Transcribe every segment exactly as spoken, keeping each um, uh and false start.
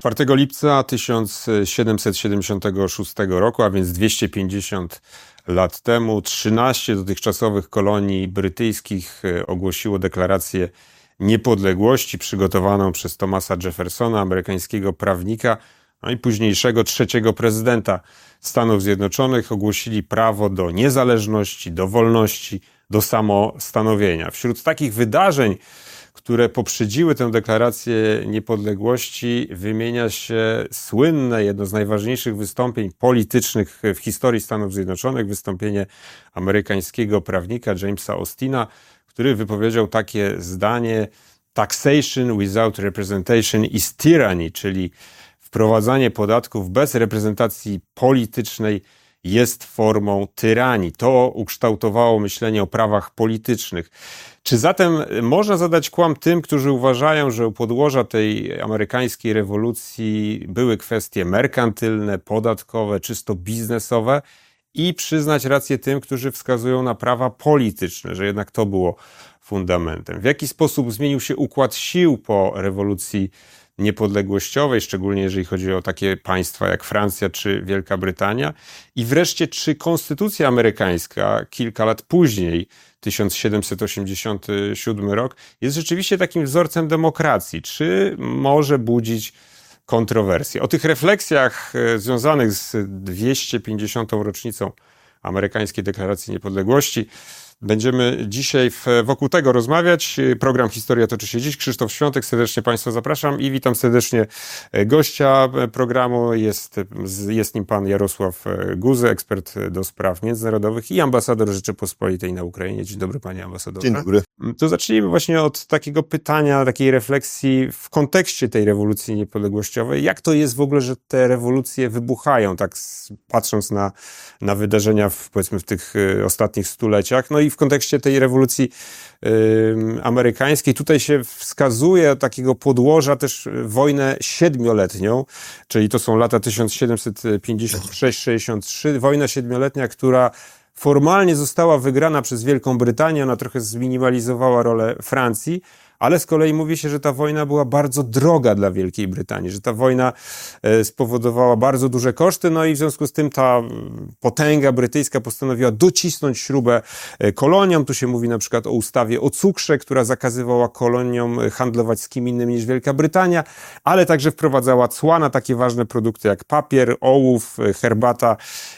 czwartego lipca tysiąc siedemset siedemdziesiątego szóstego roku, a więc dwieście pięćdziesiąt lat temu, trzynaście dotychczasowych kolonii brytyjskich ogłosiło deklarację niepodległości przygotowaną przez Thomasa Jeffersona, amerykańskiego prawnika, no i późniejszego trzeciego prezydenta Stanów Zjednoczonych. Ogłosili prawo do niezależności, do wolności, do samostanowienia. Wśród takich wydarzeń, które poprzedziły tę deklarację niepodległości, wymienia się słynne, jedno z najważniejszych wystąpień politycznych w historii Stanów Zjednoczonych, wystąpienie amerykańskiego prawnika Jamesa Austina, który wypowiedział takie zdanie: "Taxation without representation is tyranny", czyli wprowadzanie podatków bez reprezentacji politycznej jest formą tyranii. To ukształtowało myślenie o prawach politycznych. Czy zatem można zadać kłam tym, którzy uważają, że u podłoża tej amerykańskiej rewolucji były kwestie merkantylne, podatkowe, czysto biznesowe, i przyznać rację tym, którzy wskazują na prawa polityczne, że jednak to było fundamentem? W jaki sposób zmienił się układ sił po rewolucji niepodległościowej, szczególnie jeżeli chodzi o takie państwa jak Francja czy Wielka Brytania? I wreszcie, czy konstytucja amerykańska kilka lat później, tysiąc siedemset osiemdziesiąty siódmy rok, jest rzeczywiście takim wzorcem demokracji? Czy może budzić kontrowersje? O tych refleksjach związanych z dwieście pięćdziesiątą rocznicą amerykańskiej deklaracji niepodległości będziemy dzisiaj w, wokół tego rozmawiać. Program Historia toczy się dziś. Krzysztof Świątek, serdecznie Państwa zapraszam i witam serdecznie gościa programu. Jest, jest nim pan Jarosław Guzy, ekspert do spraw międzynarodowych i ambasador Rzeczypospolitej na Ukrainie. Dzień dobry, panie ambasadorze. Dzień dobry. To zacznijmy właśnie od takiego pytania, takiej refleksji w kontekście tej rewolucji niepodległościowej. Jak to jest w ogóle, że te rewolucje wybuchają, tak patrząc na, na wydarzenia w, powiedzmy w tych ostatnich stuleciach? No i w kontekście tej rewolucji y, amerykańskiej tutaj się wskazuje takiego podłoża też wojnę siedmioletnią, czyli to są lata tysiąc siedemset pięćdziesiąt sześć sześćdziesiąt trzy, wojna siedmioletnia, która formalnie została wygrana przez Wielką Brytanię, ona trochę zminimalizowała rolę Francji, ale z kolei mówi się, że ta wojna była bardzo droga dla Wielkiej Brytanii, że ta wojna spowodowała bardzo duże koszty, no i w związku z tym ta potęga brytyjska postanowiła docisnąć śrubę koloniom. Tu się mówi na przykład o ustawie o cukrze, która zakazywała koloniom handlować z kim innym niż Wielka Brytania, ale także wprowadzała cła na takie ważne produkty jak papier, ołów, herbata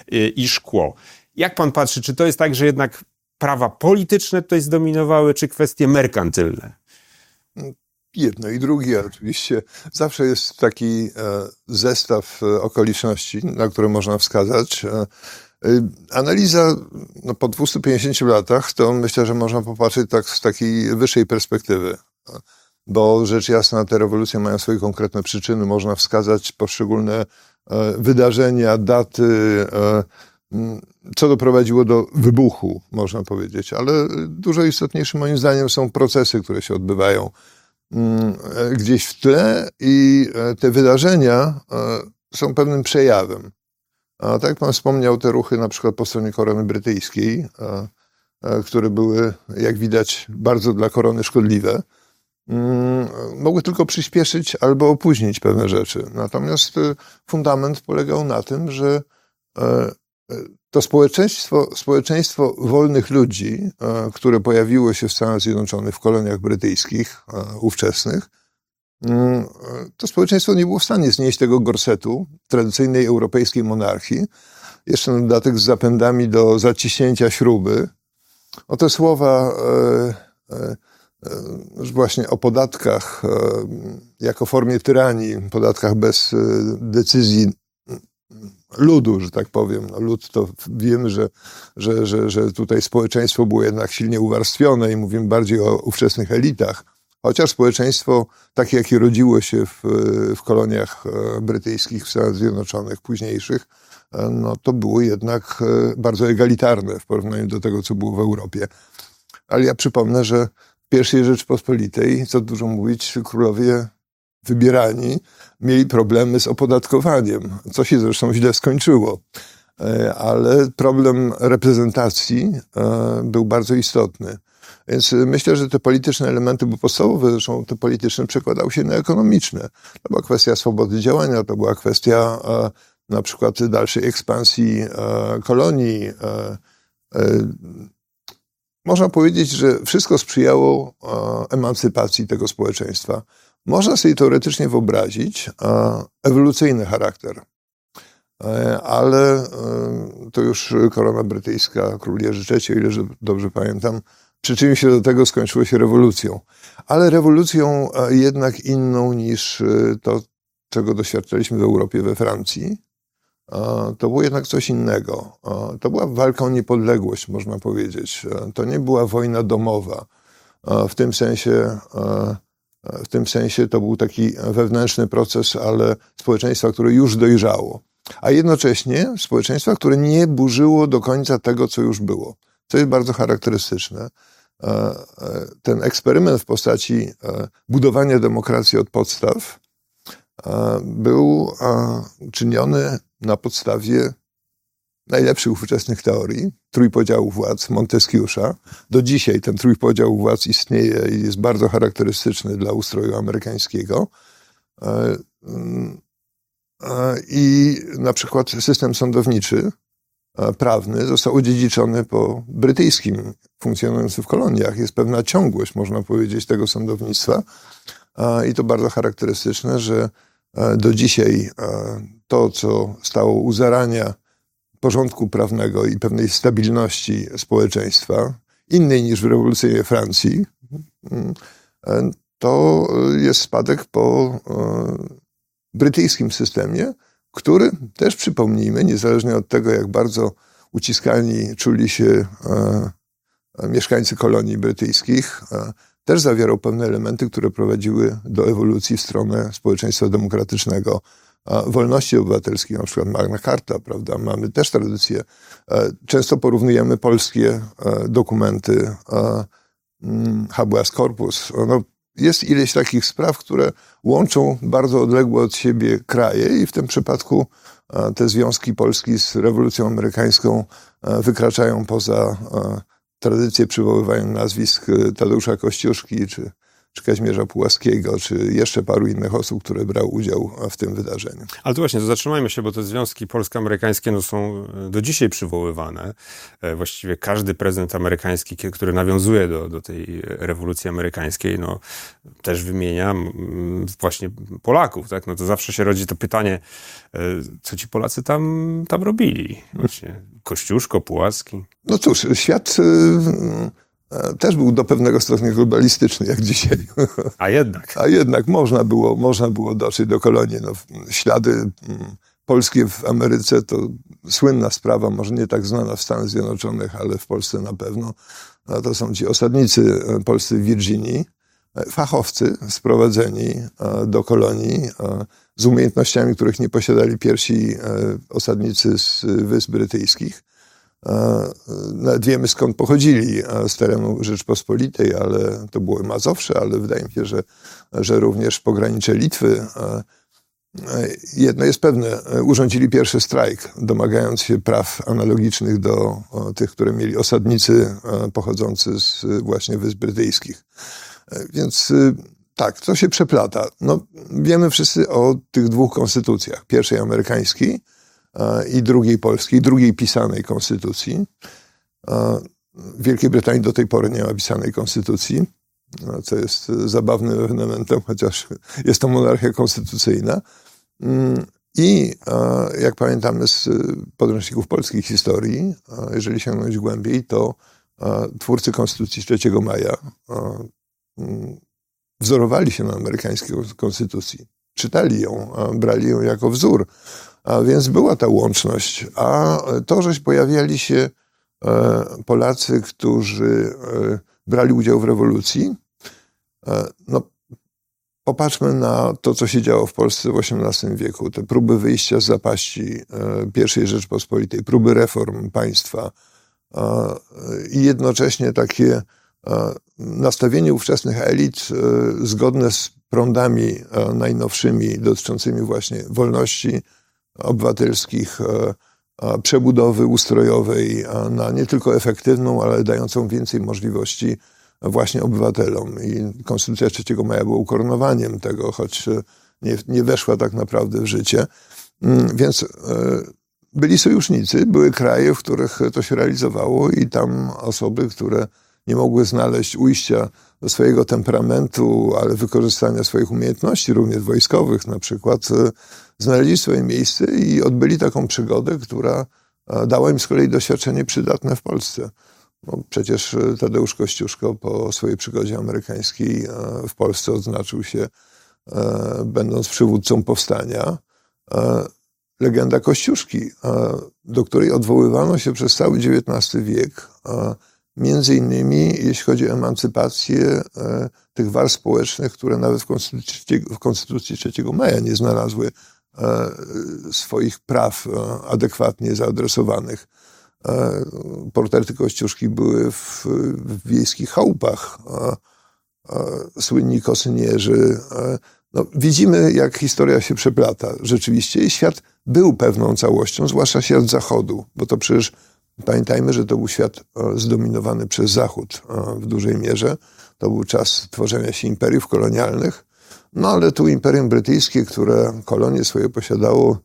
i szkło. Jak pan patrzy, czy to jest tak, że jednak prawa polityczne tutaj zdominowały, czy kwestie merkantylne? Jedno i drugie oczywiście. Zawsze jest taki e, zestaw e, okoliczności, na które można wskazać. E, e, analiza no, po dwustu pięćdziesięciu latach, to myślę, że można popatrzeć tak z takiej wyższej perspektywy. Bo rzecz jasna, te rewolucje mają swoje konkretne przyczyny. Można wskazać poszczególne e, wydarzenia, daty, e, co doprowadziło do wybuchu, można powiedzieć. Ale dużo istotniejsze moim zdaniem są procesy, które się odbywają gdzieś w tle i te wydarzenia są pewnym przejawem. A tak jak pan wspomniał, te ruchy na przykład po stronie korony brytyjskiej, które były, jak widać, bardzo dla korony szkodliwe, mogły tylko przyspieszyć albo opóźnić pewne rzeczy. Natomiast fundament polegał na tym, że to społeczeństwo, społeczeństwo wolnych ludzi, które pojawiło się w Stanach Zjednoczonych, w koloniach brytyjskich ówczesnych, to społeczeństwo nie było w stanie znieść tego gorsetu tradycyjnej europejskiej monarchii, jeszcze na dodatek z zapędami do zaciśnięcia śruby. O te słowa e, e, właśnie o podatkach e, jako formie tyranii, podatkach bez e, decyzji ludu, że tak powiem. No, lud to wiemy, że, że, że, że tutaj społeczeństwo było jednak silnie uwarstwione i mówimy bardziej o ówczesnych elitach. Chociaż społeczeństwo takie, jakie rodziło się w, w koloniach brytyjskich, w Stanach Zjednoczonych, późniejszych, no to było jednak bardzo egalitarne w porównaniu do tego, co było w Europie. Ale ja przypomnę, że w pierwszej Rzeczypospolitej, co dużo mówić, królowie wybierani mieli problemy z opodatkowaniem, co się zresztą źle skończyło. Ale problem reprezentacji był bardzo istotny. Więc myślę, że te polityczne elementy, bo podstawowe zresztą te polityczne przekładały się na ekonomiczne. To była kwestia swobody działania, to była kwestia na przykład dalszej ekspansji kolonii. Można powiedzieć, że wszystko sprzyjało emancypacji tego społeczeństwa. Można sobie teoretycznie wyobrazić ewolucyjny charakter, ale to już korona brytyjska, król Jerzy trzeci, o ile dobrze pamiętam, przyczynił się do tego, skończyło się rewolucją. Ale rewolucją jednak inną niż to, czego doświadczaliśmy w Europie, we Francji. To było jednak coś innego. To była walka o niepodległość, można powiedzieć. To nie była wojna domowa. W tym sensie, w tym sensie to był taki wewnętrzny proces, ale społeczeństwa, które już dojrzało. A jednocześnie społeczeństwa, które nie burzyło do końca tego, co już było. Co jest bardzo charakterystyczne. Ten eksperyment w postaci budowania demokracji od podstaw był czyniony na podstawie najlepszych ówczesnych teorii, trójpodziału władz Monteskiusza. Do dzisiaj ten trójpodział władz istnieje i jest bardzo charakterystyczny dla ustroju amerykańskiego. I na przykład system sądowniczy, prawny został odziedziczony po brytyjskim, funkcjonującym w koloniach. Jest pewna ciągłość, można powiedzieć, tego sądownictwa. I to bardzo charakterystyczne, że do dzisiaj to, co stało u zarania porządku prawnego i pewnej stabilności społeczeństwa, innej niż w rewolucyjnej Francji, to jest spadek po brytyjskim systemie, który też, przypomnijmy, niezależnie od tego, jak bardzo uciskani czuli się mieszkańcy kolonii brytyjskich, też zawierał pewne elementy, które prowadziły do ewolucji w stronę społeczeństwa demokratycznego, wolności obywatelskich, na przykład Magna Carta, prawda? Mamy też tradycję. Często porównujemy polskie dokumenty, habeas corpus. No, jest ileś takich spraw, które łączą bardzo odległe od siebie kraje i w tym przypadku te związki Polski z rewolucją amerykańską wykraczają poza tradycję przywoływania nazwisk Tadeusza Kościuszki, czy, czy Kazimierza Pułaskiego, czy jeszcze paru innych osób, które brały udział w tym wydarzeniu. Ale to właśnie, to zatrzymajmy się, bo te związki polsko-amerykańskie no, są do dzisiaj przywoływane. Właściwie każdy prezydent amerykański, który nawiązuje do, do tej rewolucji amerykańskiej, no, też wymienia właśnie Polaków. Tak? No to zawsze się rodzi to pytanie, co ci Polacy tam, tam robili? Właśnie Kościuszko, Pułaski. No cóż, świat też był do pewnego stopnia globalistyczny, jak dzisiaj. A jednak. A jednak można było, można było dotrzeć do kolonii. No, ślady polskie w Ameryce to słynna sprawa, może nie tak znana w Stanach Zjednoczonych, ale w Polsce na pewno. No, to są ci osadnicy polscy w Virginii, fachowcy sprowadzeni do kolonii z umiejętnościami, których nie posiadali pierwsi osadnicy z Wysp Brytyjskich. Nawet wiemy, skąd pochodzili, z terenu Rzeczpospolitej, ale to było Mazowsze, ale wydaje mi się, że, że również pogranicze Litwy. Jedno jest pewne, urządzili pierwszy strajk, domagając się praw analogicznych do tych, które mieli osadnicy pochodzący z właśnie Wysp Brytyjskich. Więc tak, to się przeplata. No, wiemy wszyscy o tych dwóch konstytucjach. Pierwszej amerykańskiej i drugiej polskiej, drugiej pisanej konstytucji. W Wielkiej Brytanii do tej pory nie ma pisanej konstytucji, co jest zabawnym elementem, chociaż jest to monarchia konstytucyjna. I jak pamiętamy z podręczników polskiej historii, jeżeli sięgnąć głębiej, to twórcy Konstytucji trzeciego maja wzorowali się na amerykańskiej konstytucji. Czytali ją, brali ją jako wzór. A więc była ta łączność. A to, że pojawiali się Polacy, którzy brali udział w rewolucji, no popatrzmy na to, co się działo w Polsce w osiemnastym wieku. Te próby wyjścia z zapaści pierwszej Rzeczpospolitej, próby reform państwa i jednocześnie takie nastawienie ówczesnych elit zgodne z prądami najnowszymi dotyczącymi właśnie wolności obywatelskich, przebudowy ustrojowej na nie tylko efektywną, ale dającą więcej możliwości właśnie obywatelom. I Konstytucja trzeciego maja była ukoronowaniem tego, choć nie, nie weszła tak naprawdę w życie. Więc byli sojusznicy, były kraje, w których to się realizowało i tam osoby, które nie mogły znaleźć ujścia do swojego temperamentu, ale wykorzystania swoich umiejętności, również wojskowych na przykład, znaleźli swoje miejsce i odbyli taką przygodę, która dała im z kolei doświadczenie przydatne w Polsce. No, przecież Tadeusz Kościuszko po swojej przygodzie amerykańskiej w Polsce odznaczył się, będąc przywódcą powstania. Legenda Kościuszki, do której odwoływano się przez cały dziewiętnasty wiek, między innymi jeśli chodzi o emancypację tych warstw społecznych, które nawet w Konstytucji, w Konstytucji trzeciego maja nie znalazły swoich praw adekwatnie zaadresowanych. Portrety Kościuszki były w, w wiejskich chałupach, słynni kosynierzy. No, widzimy, jak historia się przeplata rzeczywiście i świat był pewną całością, zwłaszcza świat Zachodu, bo to przecież pamiętajmy, że to był świat zdominowany przez Zachód w dużej mierze. To był czas tworzenia się imperiów kolonialnych, no ale tu Imperium Brytyjskie, które kolonie swoje posiadało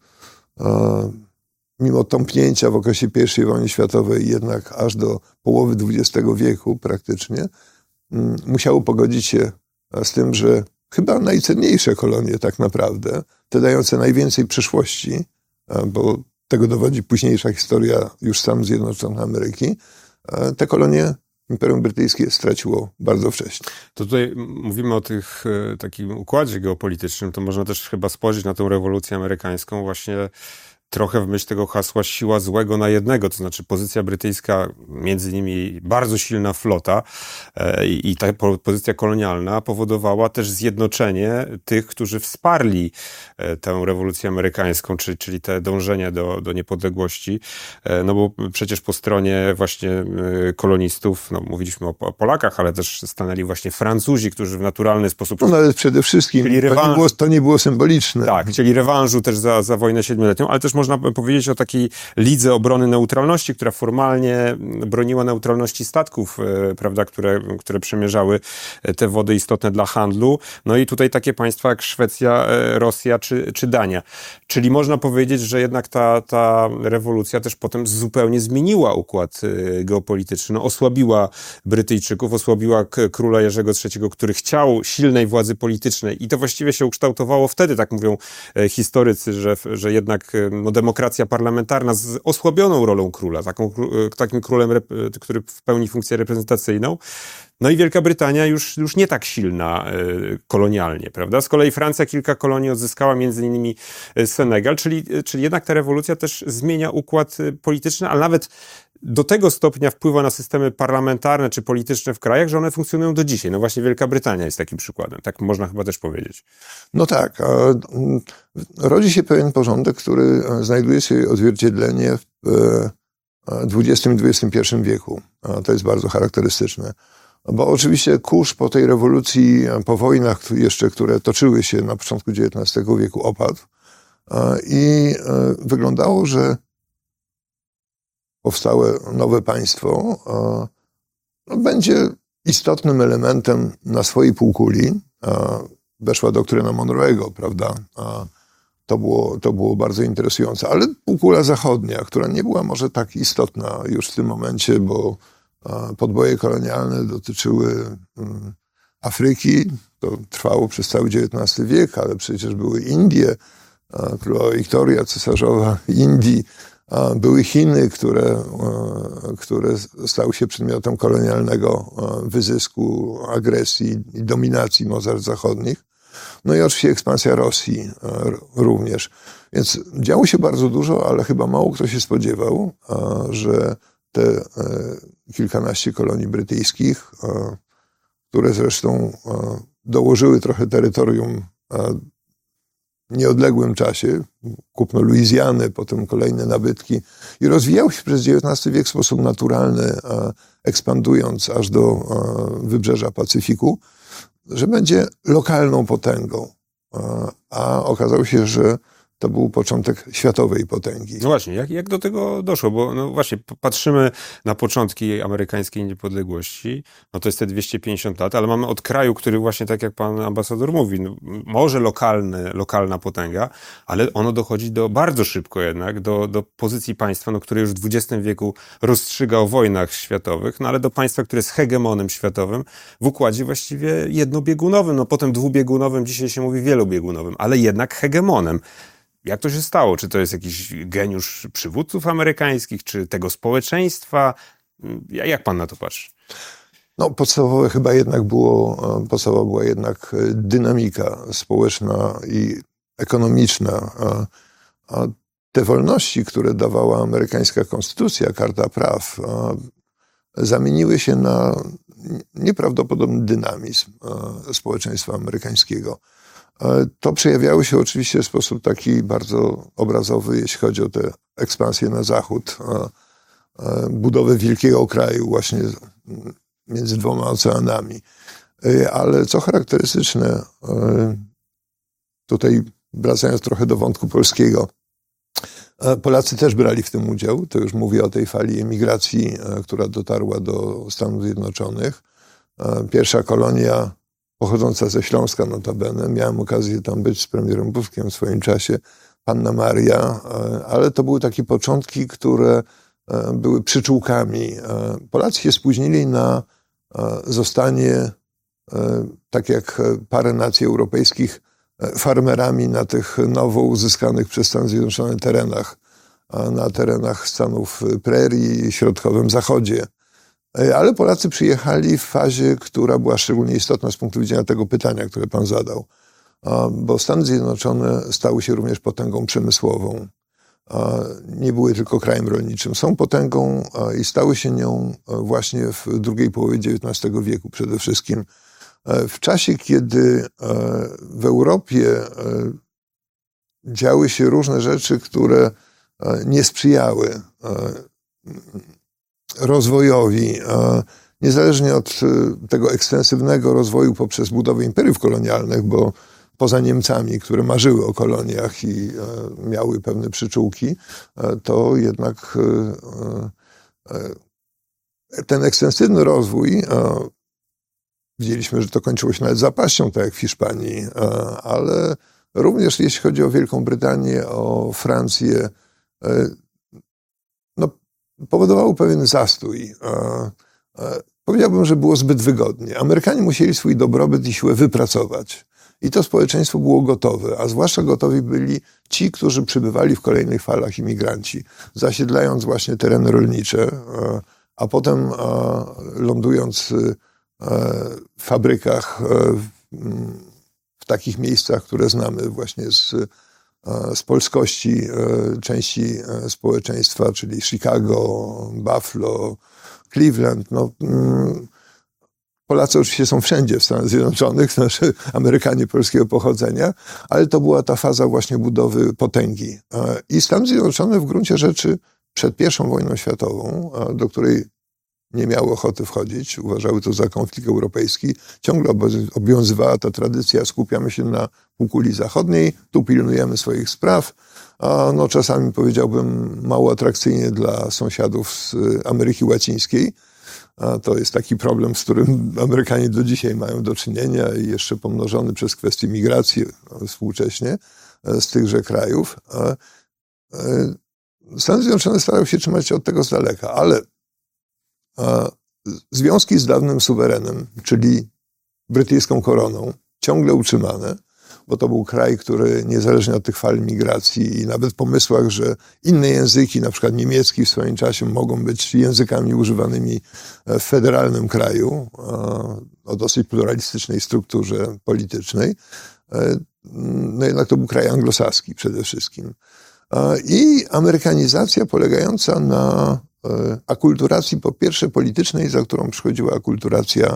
mimo tąpnięcia w okresie pierwszej wojny światowej jednak aż do połowy dwudziestego wieku praktycznie, musiało pogodzić się z tym, że chyba najcenniejsze kolonie tak naprawdę, te dające najwięcej przyszłości, bo tego dowodzi późniejsza historia już Stanów Zjednoczonych Ameryki, te kolonie Imperium Brytyjskie straciło bardzo wcześnie. To tutaj mówimy o tych, takim układzie geopolitycznym, to można też chyba spojrzeć na tę rewolucję amerykańską właśnie trochę w myśl tego hasła siła złego na jednego, to znaczy pozycja brytyjska, między innymi bardzo silna flota e, i ta pozycja kolonialna powodowała też zjednoczenie tych, którzy wsparli e, tę rewolucję amerykańską, czyli, czyli te dążenie do, do niepodległości, e, no bo przecież po stronie właśnie e, kolonistów, no mówiliśmy o, o Polakach, ale też stanęli właśnie Francuzi, którzy w naturalny sposób... No nawet przede wszystkim, to, rewanż... nie było, to nie było symboliczne. Tak, chcieli rewanżu też za, za wojnę siedmioletnią, ale też można powiedzieć o takiej Lidze Obrony Neutralności, która formalnie broniła neutralności statków, e, prawda, które, które przemierzały te wody istotne dla handlu. No i tutaj takie państwa jak Szwecja, e, Rosja czy, czy Dania. Czyli można powiedzieć, że jednak ta, ta rewolucja też potem zupełnie zmieniła układ e, geopolityczny. No, osłabiła Brytyjczyków, osłabiła k- króla Jerzego trzeciego, który chciał silnej władzy politycznej i to właściwie się ukształtowało wtedy, tak mówią e, historycy, że, że jednak e, no, demokracja parlamentarna z osłabioną rolą króla, taką, takim królem, który pełni funkcję reprezentacyjną. No i Wielka Brytania już, już nie tak silna y, kolonialnie, prawda? Z kolei Francja kilka kolonii odzyskała, między innymi Senegal, czyli, czyli jednak ta rewolucja też zmienia układ polityczny, ale nawet do tego stopnia wpływa na systemy parlamentarne czy polityczne w krajach, że one funkcjonują do dzisiaj. No właśnie Wielka Brytania jest takim przykładem. Tak można chyba też powiedzieć. No tak. Rodzi się pewien porządek, który znajduje się odzwierciedlenie w dwudziestym i dwudziestym pierwszym wieku. To jest bardzo charakterystyczne. Bo oczywiście kurz po tej rewolucji, po wojnach jeszcze, które toczyły się na początku dziewiętnastego wieku, opadł. I wyglądało, że powstałe nowe państwo no, będzie istotnym elementem na swojej półkuli. Weszła doktryna Monroe'ego, prawda? To było, to było bardzo interesujące. Ale półkula zachodnia, która nie była może tak istotna już w tym momencie, bo podboje kolonialne dotyczyły Afryki. To trwało przez cały dziewiętnasty wiek, ale przecież były Indie, królowa Wiktoria, cesarzowa Indii. Były Chiny, które, które stały się przedmiotem kolonialnego wyzysku, agresji i dominacji mocarstw zachodnich. No i oczywiście ekspansja Rosji również. Więc działo się bardzo dużo, ale chyba mało kto się spodziewał, że te kilkanaście kolonii brytyjskich, które zresztą dołożyły trochę terytorium w nieodległym czasie, kupno Luizjany, potem kolejne nabytki i rozwijały się przez dziewiętnasty wiek w sposób naturalny, ekspandując aż do wybrzeża Pacyfiku, że będzie lokalną potęgą. A okazało się, że to był początek światowej potęgi. No właśnie, jak, jak do tego doszło? Bo no właśnie, patrzymy na początki amerykańskiej niepodległości, no to jest te dwieście pięćdziesiąt lat, ale mamy od kraju, który właśnie tak jak pan ambasador mówi, no, może lokalny, lokalna potęga, ale ono dochodzi do bardzo szybko jednak, do, do pozycji państwa, no, które już w dwudziestym wieku rozstrzyga o wojnach światowych, no ale do państwa, które jest hegemonem światowym w układzie właściwie jednobiegunowym, no potem dwubiegunowym, dzisiaj się mówi wielobiegunowym, ale jednak hegemonem. Jak to się stało? Czy to jest jakiś geniusz przywódców amerykańskich, czy tego społeczeństwa? Jak pan na to patrzy? No, podstawowe chyba jednak było, podstawowa była jednak dynamika społeczna i ekonomiczna. A, a te wolności, które dawała amerykańska konstytucja, Karta Praw, a, zamieniły się na nieprawdopodobny dynamizm a, społeczeństwa amerykańskiego. To przejawiało się oczywiście w sposób taki bardzo obrazowy, jeśli chodzi o tę ekspansję na zachód, budowę wielkiego kraju właśnie między dwoma oceanami. Ale co charakterystyczne, tutaj wracając trochę do wątku polskiego, Polacy też brali w tym udział. To już mówię o tej fali emigracji, która dotarła do Stanów Zjednoczonych. Pierwsza kolonia pochodząca ze Śląska notabene. Miałem okazję tam być z premierem Buzkiem w swoim czasie, Panna Maria, ale to były takie początki, które były przyczółkami. Polacy się spóźnili na zostanie, tak jak parę nacji europejskich, farmerami na tych nowo uzyskanych przez Stany Zjednoczone terenach, na terenach Stanów Prerii, środkowym zachodzie. Ale Polacy przyjechali w fazie, która była szczególnie istotna z punktu widzenia tego pytania, które pan zadał. Bo Stany Zjednoczone stały się również potęgą przemysłową. Nie były tylko krajem rolniczym. Są potęgą i stały się nią właśnie w drugiej połowie dziewiętnastego wieku przede wszystkim. W czasie, kiedy w Europie działy się różne rzeczy, które nie sprzyjały rozwojowi, niezależnie od tego ekstensywnego rozwoju poprzez budowę imperiów kolonialnych, bo poza Niemcami, które marzyły o koloniach i miały pewne przyczółki, to jednak ten ekstensywny rozwój, widzieliśmy, że to kończyło się nawet zapaścią, tak jak w Hiszpanii, ale również jeśli chodzi o Wielką Brytanię, o Francję, no, powodowało pewien zastój. Powiedziałbym, że było zbyt wygodnie. Amerykanie musieli swój dobrobyt i siłę wypracować. I to społeczeństwo było gotowe, a zwłaszcza gotowi byli ci, którzy przybywali w kolejnych falach imigranci, zasiedlając właśnie tereny rolnicze, a potem lądując w fabrykach, w takich miejscach, które znamy właśnie z, z polskości części społeczeństwa, czyli Chicago, Buffalo, Cleveland. No, Polacy oczywiście są wszędzie w Stanach Zjednoczonych, znaczy Amerykanie polskiego pochodzenia, ale to była ta faza właśnie budowy potęgi. I Stany Zjednoczone w gruncie rzeczy przed pierwszą wojną światową, do której nie miały ochoty wchodzić, uważały to za konflikt europejski, ciągle obowiązywała ta tradycja, skupiamy się na półkuli zachodniej, tu pilnujemy swoich spraw, a no czasami powiedziałbym mało atrakcyjnie dla sąsiadów z Ameryki Łacińskiej. A to jest taki problem, z którym Amerykanie do dzisiaj mają do czynienia i jeszcze pomnożony przez kwestię migracji współcześnie z tychże krajów. Stany Zjednoczone starały się trzymać od tego z daleka, ale związki z dawnym suwerenem, czyli brytyjską koroną, ciągle utrzymane, bo to był kraj, który niezależnie od tych fal migracji i nawet pomysłach, że inne języki, na przykład niemiecki w swoim czasie mogą być językami używanymi w federalnym kraju o dosyć pluralistycznej strukturze politycznej, no jednak to był kraj anglosaski przede wszystkim. I amerykanizacja polegająca na akulturacji po pierwsze politycznej, za którą przychodziła akulturacja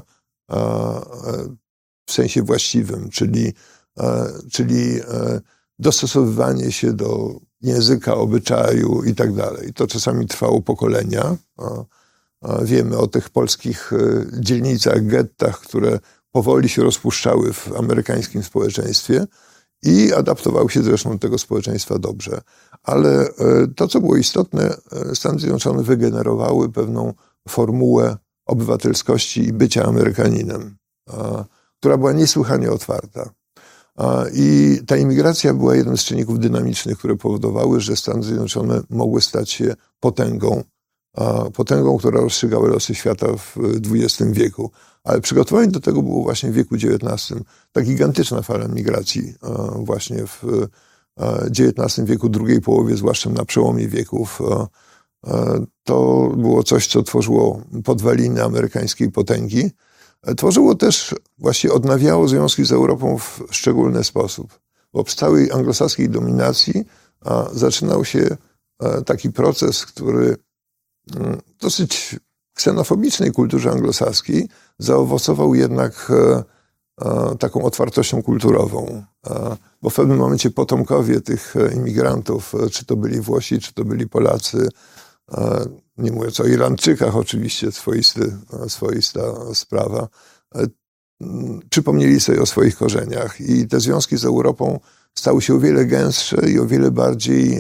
w sensie właściwym, czyli czyli dostosowywanie się do języka, obyczaju i tak dalej. To czasami trwało pokolenia. Wiemy o tych polskich dzielnicach, gettach, które powoli się rozpuszczały w amerykańskim społeczeństwie i adaptowały się zresztą do tego społeczeństwa dobrze. Ale to, co było istotne, Stany Zjednoczone wygenerowały pewną formułę obywatelskości i bycia Amerykaninem, która była niesłychanie otwarta. I ta imigracja była jednym z czynników dynamicznych, które powodowały, że Stany Zjednoczone mogły stać się potęgą, potęgą, która rozstrzygała losy świata w dwudziestym wieku. Ale przygotowanie do tego było właśnie w wieku dziewiętnastym. Ta gigantyczna fala migracji właśnie w dziewiętnastym wieku, drugiej połowie, zwłaszcza na przełomie wieków, to było coś, co tworzyło podwaliny amerykańskiej potęgi. Tworzyło też, właściwie odnawiało związki z Europą w szczególny sposób. Wobec całej anglosaskiej dominacji zaczynał się taki proces, który w dosyć ksenofobicznej kulturze anglosaskiej zaowocował jednak taką otwartością kulturową. Bo w pewnym momencie potomkowie tych imigrantów, czy to byli Włosi, czy to byli Polacy, nie mówiąc o Irlandczykach oczywiście, swoisty, swoista sprawa, przypomnieli sobie o swoich korzeniach i te związki z Europą stały się o wiele gęstsze i o wiele bardziej,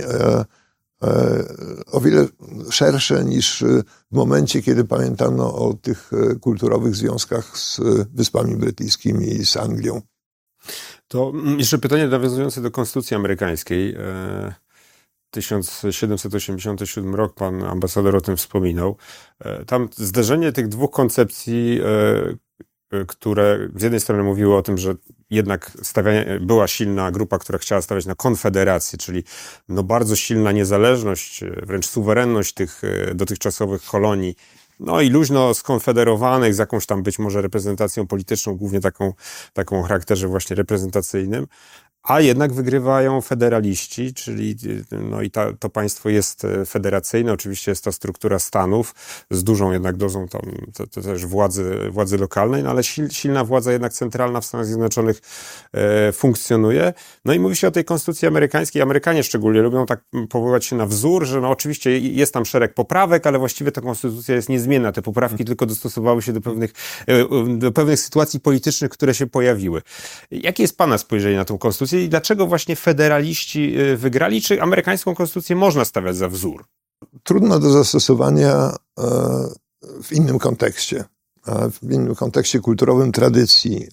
o wiele szersze niż w momencie, kiedy pamiętano o tych kulturowych związkach z Wyspami Brytyjskimi i z Anglią. To jeszcze pytanie nawiązujące do Konstytucji amerykańskiej. tysiąc siedemset osiemdziesiąty siódmy rok, pan ambasador o tym wspominał. Tam zderzenie tych dwóch koncepcji, które z jednej strony mówiły o tym, że jednak stawianie, była silna grupa, która chciała stawiać na konfederację, czyli no bardzo silna niezależność, wręcz suwerenność tych dotychczasowych kolonii, no i luźno skonfederowanych z jakąś tam być może reprezentacją polityczną, głównie taką, taką o charakterze właśnie reprezentacyjnym. A jednak wygrywają federaliści, czyli no i ta, to państwo jest federacyjne, oczywiście jest to struktura stanów z dużą jednak dozą tam, to, to też władzy, władzy lokalnej, no ale sil, silna władza jednak centralna w Stanach Zjednoczonych e, funkcjonuje. No i mówi się o tej konstytucji amerykańskiej. Amerykanie szczególnie lubią tak powoływać się na wzór, że no oczywiście jest tam szereg poprawek, ale właściwie ta konstytucja jest niezmienna. Te poprawki hmm. tylko dostosowały się do pewnych, do pewnych sytuacji politycznych, które się pojawiły. Jakie jest pana spojrzenie na tą konstytucję? I dlaczego właśnie federaliści wygrali? Czy amerykańską konstytucję można stawiać za wzór? Trudno do zastosowania w innym kontekście, w innym kontekście kulturowym, tradycji.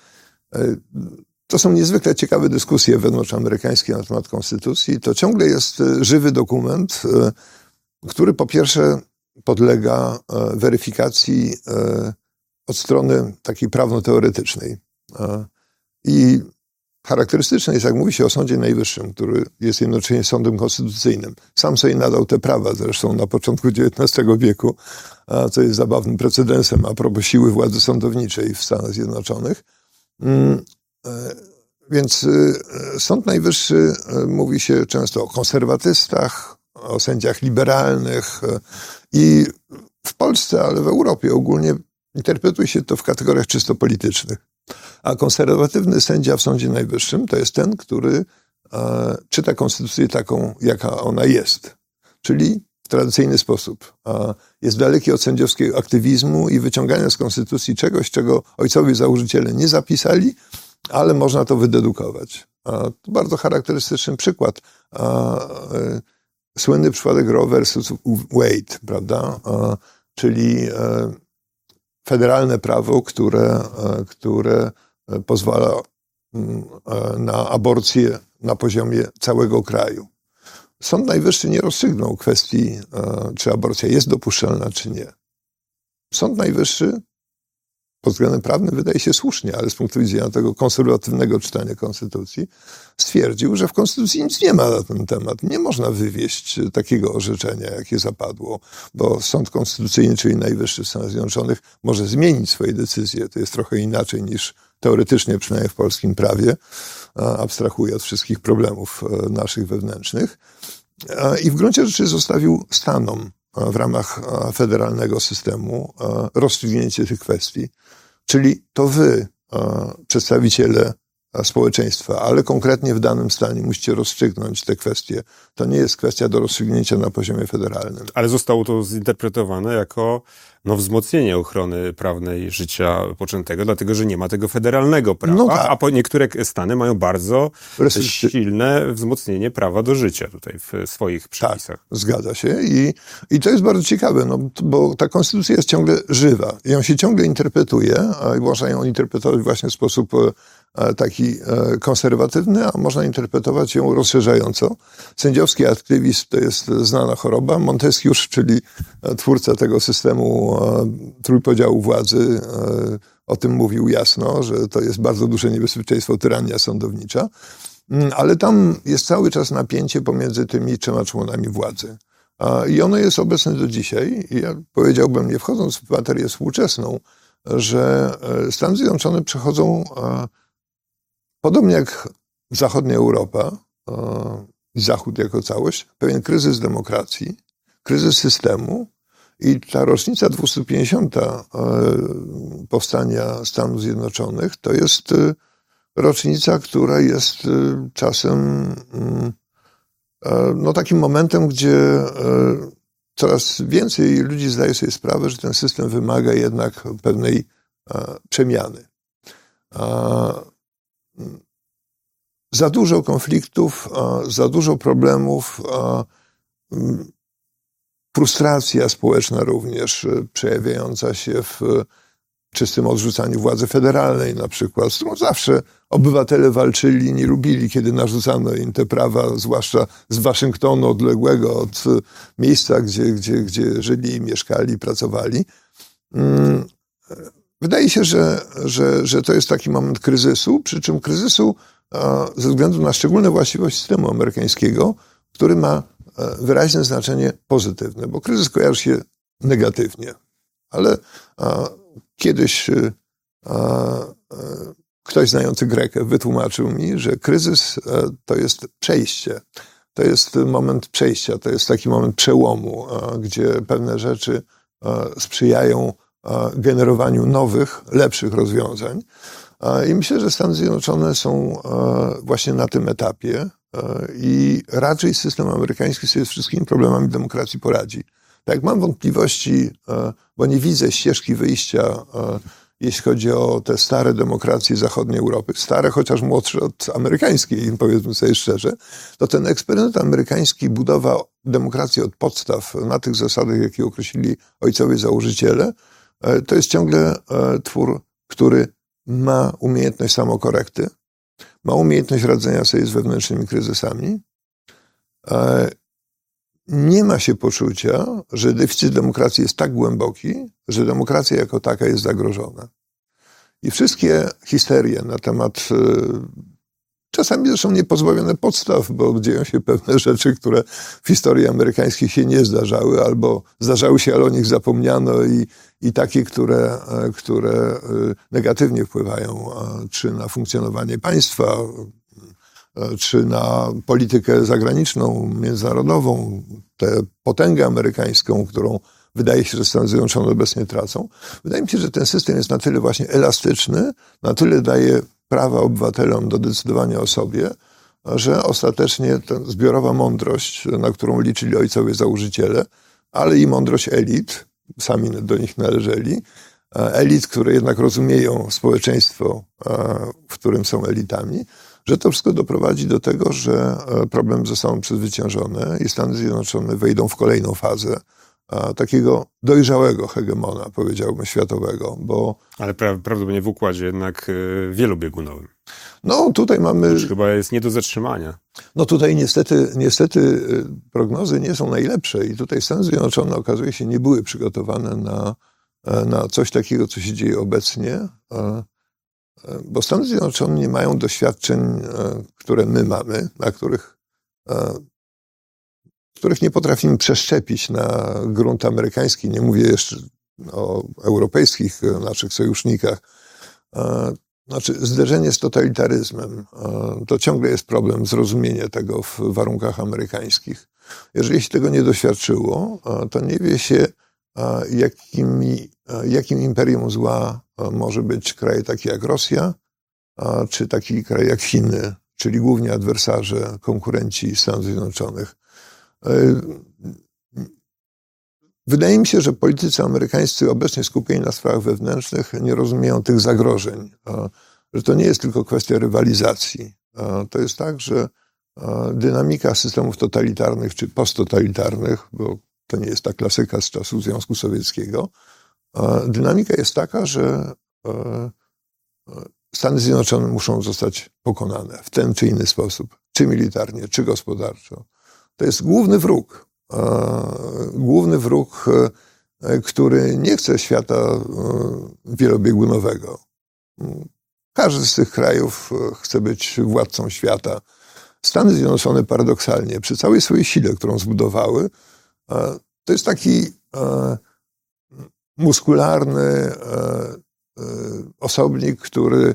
To są niezwykle ciekawe dyskusje wewnątrzamerykańskie na temat konstytucji. To ciągle jest żywy dokument, który po pierwsze podlega weryfikacji od strony takiej prawno-teoretycznej. I charakterystyczne jest, jak mówi się o Sądzie Najwyższym, który jest jednocześnie sądem konstytucyjnym. Sam sobie nadał te prawa zresztą na początku dziewiętnastego wieku, co jest zabawnym precedensem a propos siły władzy sądowniczej w Stanach Zjednoczonych. Więc Sąd Najwyższy mówi się często o konserwatystach, o sędziach liberalnych i w Polsce, ale w Europie ogólnie interpretuje się to w kategoriach czysto politycznych. A konserwatywny sędzia w Sądzie Najwyższym to jest ten, który e, czyta konstytucję taką, jaka ona jest. Czyli w tradycyjny sposób. E, jest daleki od sędziowskiego aktywizmu i wyciągania z konstytucji czegoś, czego ojcowie założyciele nie zapisali, ale można to wydedukować. E, to bardzo charakterystyczny przykład. E, e, słynny przypadek Roe versus Wade, prawda? E, czyli e, federalne prawo, które, które pozwala na aborcję na poziomie całego kraju. Sąd Najwyższy nie rozstrzygnął kwestii, czy aborcja jest dopuszczalna, czy nie. Sąd Najwyższy pod względem prawnym wydaje się słusznie, ale z punktu widzenia tego konserwatywnego czytania konstytucji stwierdził, że w konstytucji nic nie ma na ten temat. Nie można wywieść takiego orzeczenia, jakie zapadło, bo sąd konstytucyjny, czyli najwyższy w Stanach Zjednoczonych, może zmienić swoje decyzje. To jest trochę inaczej niż teoretycznie, przynajmniej w polskim prawie, abstrahuje od wszystkich problemów naszych wewnętrznych. I w gruncie rzeczy zostawił stanom w ramach federalnego systemu rozstrzygnięcie tych kwestii. Czyli to wy, przedstawiciele społeczeństwa, ale konkretnie w danym stanie musicie rozstrzygnąć te kwestie. To nie jest kwestia do rozstrzygnięcia na poziomie federalnym. Ale zostało to zinterpretowane jako no, wzmocnienie ochrony prawnej życia poczętego, dlatego że nie ma tego federalnego prawa, No tak. a po niektóre stany mają bardzo Restrykcje- silne wzmocnienie prawa do życia tutaj w swoich przepisach. Tak, zgadza się. I, i to jest bardzo ciekawe, no, bo ta konstytucja jest ciągle żywa. Ją się ciągle interpretuje, a można ją interpretować właśnie w sposób e, taki e, konserwatywny, a można interpretować ją rozszerzająco. Sędziowski aktywizm to jest znana choroba. Montesquieu, czyli twórca tego systemu e, trójpodziału władzy, e, o tym mówił jasno, że to jest bardzo duże niebezpieczeństwo, tyrania sądownicza. Ale tam jest cały czas napięcie pomiędzy tymi trzema członami władzy. I ono jest obecne do dzisiaj. I ja powiedziałbym, nie wchodząc w materię współczesną, że Stany Zjednoczone przechodzą, podobnie jak zachodnia Europa i Zachód jako całość, pewien kryzys demokracji, kryzys systemu. I ta rocznica dwieście pięćdziesiąta powstania Stanów Zjednoczonych to jest rocznica, która jest czasem no, takim momentem, gdzie coraz więcej ludzi zdaje sobie sprawę, że ten system wymaga jednak pewnej przemiany. Za dużo konfliktów, za dużo problemów, frustracja społeczna również przejawiająca się w czystym odrzucaniu władzy federalnej na przykład, z którą zawsze obywatele walczyli, nie lubili, kiedy narzucano im te prawa, zwłaszcza z Waszyngtonu odległego od miejsca, gdzie, gdzie, gdzie żyli, mieszkali, pracowali. Wydaje się, że, że, że to jest taki moment kryzysu, przy czym kryzysu ze względu na szczególne właściwości systemu amerykańskiego, który ma wyraźne znaczenie pozytywne, bo kryzys kojarzy się negatywnie. Ale a, kiedyś a, a, ktoś znający Grekę wytłumaczył mi, że kryzys a, to jest przejście. To jest moment przejścia, to jest taki moment przełomu, a, gdzie pewne rzeczy a, sprzyjają a, generowaniu nowych, lepszych rozwiązań. A, I myślę, że Stany Zjednoczone są a, właśnie na tym etapie a, i raczej system amerykański sobie z wszystkimi problemami demokracji poradzi. Tak, mam wątpliwości, bo nie widzę ścieżki wyjścia, jeśli chodzi o te stare demokracje zachodniej Europy. Stare, chociaż młodsze od amerykańskiej, powiedzmy sobie szczerze. To ten eksperyment amerykański, budowa demokracji od podstaw na tych zasadach, jakie określili ojcowie założyciele, to jest ciągle twór, który ma umiejętność samokorekty, ma umiejętność radzenia sobie z wewnętrznymi kryzysami. Nie ma się poczucia, że deficyt demokracji jest tak głęboki, że demokracja jako taka jest zagrożona. I wszystkie histerie na temat, czasami zresztą niepozbawione podstaw, bo dzieją się pewne rzeczy, które w historii amerykańskiej się nie zdarzały, albo zdarzały się, ale o nich zapomniano i, i takie, które, które negatywnie wpływają czy na funkcjonowanie państwa, czy na politykę zagraniczną, międzynarodową, tę potęgę amerykańską, którą wydaje się, że Stany Zjednoczone obecnie tracą. Wydaje mi się, że ten system jest na tyle właśnie elastyczny, na tyle daje prawa obywatelom do decydowania o sobie, że ostatecznie ta zbiorowa mądrość, na którą liczyli ojcowie założyciele, ale i mądrość elit, sami do nich należeli, elit, które jednak rozumieją społeczeństwo, w którym są elitami, że to wszystko doprowadzi do tego, że problemy zostaną przezwyciężone i Stany Zjednoczone wejdą w kolejną fazę takiego dojrzałego hegemona, powiedziałbym, światowego, bo... Ale pra- prawdopodobnie w układzie jednak y, wielobiegunowym. No, tutaj mamy... To już chyba jest nie do zatrzymania. No tutaj niestety, niestety prognozy nie są najlepsze i tutaj Stany Zjednoczone, okazuje się, nie były przygotowane na, na coś takiego, co się dzieje obecnie, bo Stany Zjednoczone nie mają doświadczeń, które my mamy, na których, których nie potrafimy przeszczepić na grunt amerykański. Nie mówię jeszcze o europejskich naszych sojusznikach. Znaczy, zderzenie z totalitaryzmem to ciągle jest problem zrozumienia tego w warunkach amerykańskich. Jeżeli się tego nie doświadczyło, to nie wie się, jakimi, jakim imperium zła może być kraj taki jak Rosja, a, czy taki kraj jak Chiny, czyli głównie adwersarze, konkurenci Stanów Zjednoczonych. Wydaje mi się, że politycy amerykańscy obecnie skupieni na sprawach wewnętrznych nie rozumieją tych zagrożeń, że to nie jest tylko kwestia rywalizacji. To jest tak, że dynamika systemów totalitarnych czy posttotalitarnych, bo to nie jest ta klasyka z czasów Związku Sowieckiego, dynamika jest taka, że Stany Zjednoczone muszą zostać pokonane w ten czy inny sposób, czy militarnie, czy gospodarczo. To jest główny wróg. Główny wróg, który nie chce świata wielobiegunowego. Każdy z tych krajów chce być władcą świata. Stany Zjednoczone paradoksalnie, przy całej swojej sile, którą zbudowały, to jest taki muskularny osobnik, który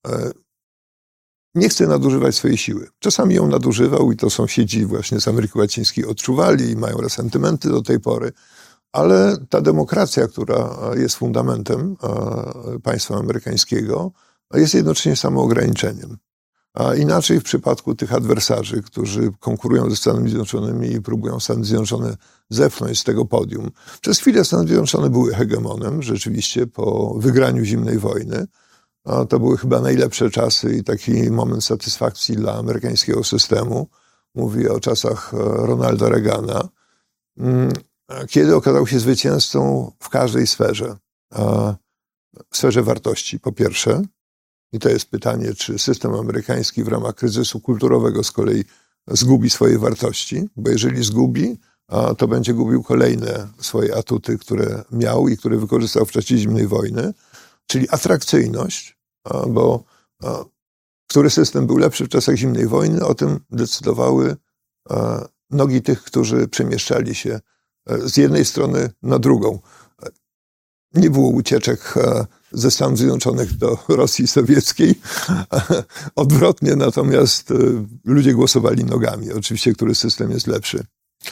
nie chce nadużywać swojej siły. Czasami ją nadużywał i to sąsiedzi właśnie z Ameryki Łacińskiej odczuwali i mają resentymenty do tej pory, ale ta demokracja, która jest fundamentem państwa amerykańskiego, jest jednocześnie samoograniczeniem. A inaczej w przypadku tych adwersarzy, którzy konkurują ze Stanami Zjednoczonymi i próbują Stany Zjednoczone zepchnąć z tego podium. Przez chwilę Stany Zjednoczone były hegemonem, rzeczywiście po wygraniu zimnej wojny. A to były chyba najlepsze czasy i taki moment satysfakcji dla amerykańskiego systemu. Mówię o czasach Ronalda Reagana, kiedy okazał się zwycięzcą w każdej sferze. W sferze wartości, po pierwsze. I to jest pytanie, czy system amerykański w ramach kryzysu kulturowego z kolei zgubi swoje wartości, bo jeżeli zgubi, to będzie gubił kolejne swoje atuty, które miał i które wykorzystał w czasie zimnej wojny, czyli atrakcyjność, bo który system był lepszy w czasach zimnej wojny, o tym decydowały nogi tych, którzy przemieszczali się z jednej strony na drugą. Nie było ucieczek ze Stanów Zjednoczonych do Rosji Sowieckiej. Odwrotnie, natomiast ludzie głosowali nogami. Oczywiście, który system jest lepszy.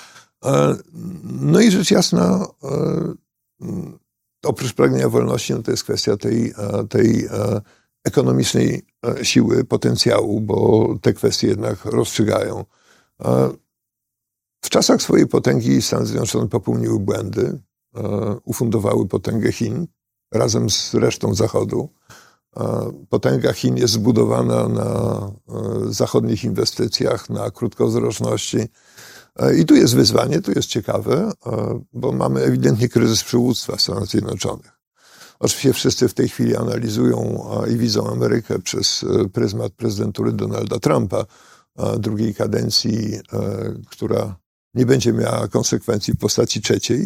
No i rzecz jasna, oprócz pragnienia wolności, no to jest kwestia tej, tej ekonomicznej siły, potencjału, bo te kwestie jednak rozstrzygają. W czasach swojej potęgi Stany Zjednoczone popełniły błędy. Ufundowały potęgę Chin razem z resztą Zachodu. Potęga Chin jest zbudowana na zachodnich inwestycjach, na krótkowzroczności. I tu jest wyzwanie, tu jest ciekawe, bo mamy ewidentnie kryzys przywództwa Stanów Zjednoczonych. Oczywiście wszyscy w tej chwili analizują i widzą Amerykę przez pryzmat prezydentury Donalda Trumpa, drugiej kadencji, która nie będzie miała konsekwencji w postaci trzeciej.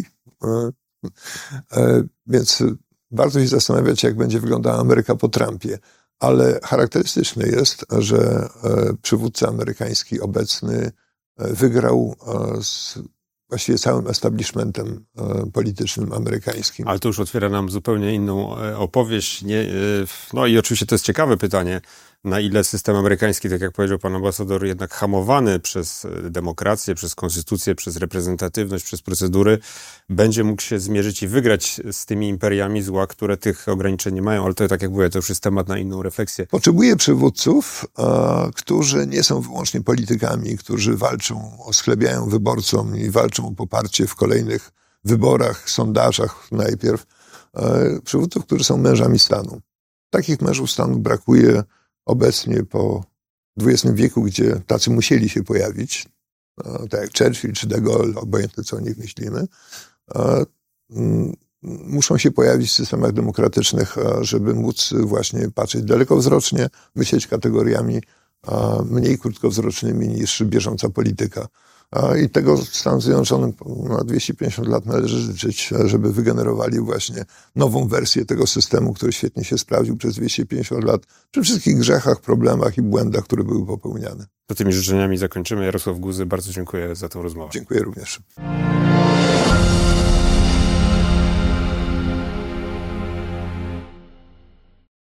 Więc warto się zastanawiać, jak będzie wyglądała Ameryka po Trumpie. Ale charakterystyczne jest, że przywódca amerykański obecny wygrał z właściwie całym establishmentem politycznym amerykańskim. Ale to już otwiera nam zupełnie inną opowieść. Nie, no i oczywiście to jest ciekawe pytanie, na ile system amerykański, tak jak powiedział pan ambasador, jednak hamowany przez demokrację, przez konstytucję, przez reprezentatywność, przez procedury, będzie mógł się zmierzyć i wygrać z tymi imperiami zła, które tych ograniczeń nie mają. Ale to, tak jak mówię, to już jest temat na inną refleksję. Potrzebuje przywódców, a, którzy nie są wyłącznie politykami, którzy walczą, osklebiają wyborcom i walczą o poparcie w kolejnych wyborach, sondażach najpierw. A, przywódców, którzy są mężami stanu. Takich mężów stanu brakuje obecnie po dwudziestym wieku, gdzie tacy musieli się pojawić, tak jak Churchill czy de Gaulle, obojętne co o nich myślimy, muszą się pojawić w systemach demokratycznych, żeby móc właśnie patrzeć dalekowzrocznie, myśleć kategoriami mniej krótkowzrocznymi niż bieżąca polityka. I tego Stanom Zjednoczonym na dwieście pięćdziesiąt lat należy życzyć, żeby wygenerowali właśnie nową wersję tego systemu, który świetnie się sprawdził przez dwieście pięćdziesiąt lat, przy wszystkich grzechach, problemach i błędach, które były popełniane. To tymi życzeniami zakończymy. Jarosław Guzy, bardzo dziękuję za tę rozmowę. Dziękuję również.